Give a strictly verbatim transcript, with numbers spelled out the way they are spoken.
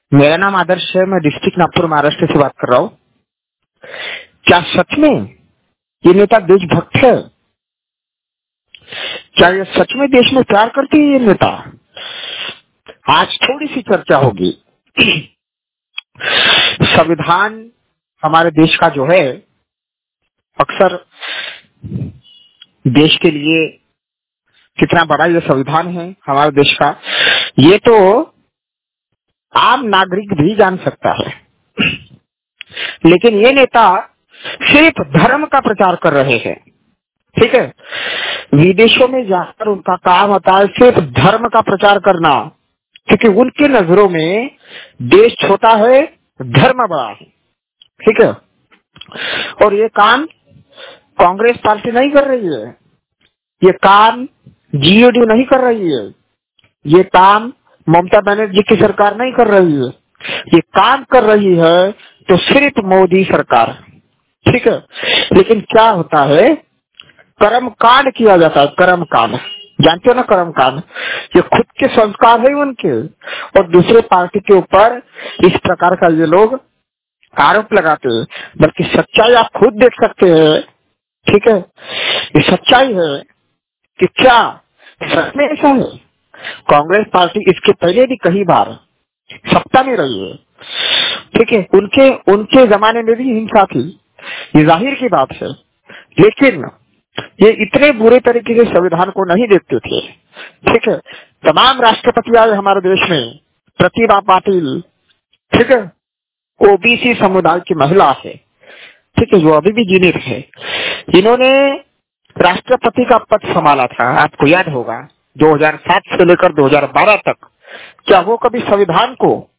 मेरा नाम आदर्श है। मैं डिस्ट्रिक्ट नागपुर महाराष्ट्र से बात कर रहा हूँ। क्या सच में ये नेता देशभक्त है? क्या ये सच में देश में प्यार करती है ये नेता? आज थोड़ी सी चर्चा होगी। संविधान हमारे देश का जो है, अक्सर देश के लिए कितना बड़ा ये संविधान है हमारे देश का, ये तो आम नागरिक भी जान सकता है। लेकिन ये नेता सिर्फ धर्म का प्रचार कर रहे हैं। ठीक है, विदेशों में जाकर उनका काम होता है सिर्फ धर्म का प्रचार करना, क्योंकि उनके नजरों में देश छोटा है, धर्म बड़ा है। ठीक है, और ये काम कांग्रेस पार्टी नहीं कर रही है, ये काम जीएडी नहीं कर रही है, ये काम ममता बनर्जी की सरकार नहीं कर रही है, ये काम कर रही है तो सिर्फ मोदी सरकार। ठीक है, लेकिन क्या होता है, कर्म कांड किया जाता है। कर्म कांड जानते हो ना? कर्म कांड ये खुद के संस्कार है उनके, और दूसरे पार्टी के ऊपर इस प्रकार का ये लोग आरोप लगाते हैं। बल्कि सच्चाई आप खुद देख सकते हैं। ठीक है, ये सच्चाई है कि क्या सच में ऐसा है? कांग्रेस पार्टी इसके पहले भी कई बार सत्ता में रही है। ठीक है, उनके उनके जमाने में भी हिंसा थी, ये जाहिर की बात है। लेकिन ये इतने बुरे तरीके से संविधान को नहीं देखते थे। ठीक है, तमाम राष्ट्रपति आए हमारे देश में, प्रतिभा पाटिल, ठीक है, ओबीसी समुदाय की महिला है, ठीक है, जो अभी भी जीवित है। इन्होंने राष्ट्रपति का पद संभाला था, आपको याद होगा, दो हज़ार सात से लेकर दो हज़ार बारह तक। क्या वो कभी संविधान को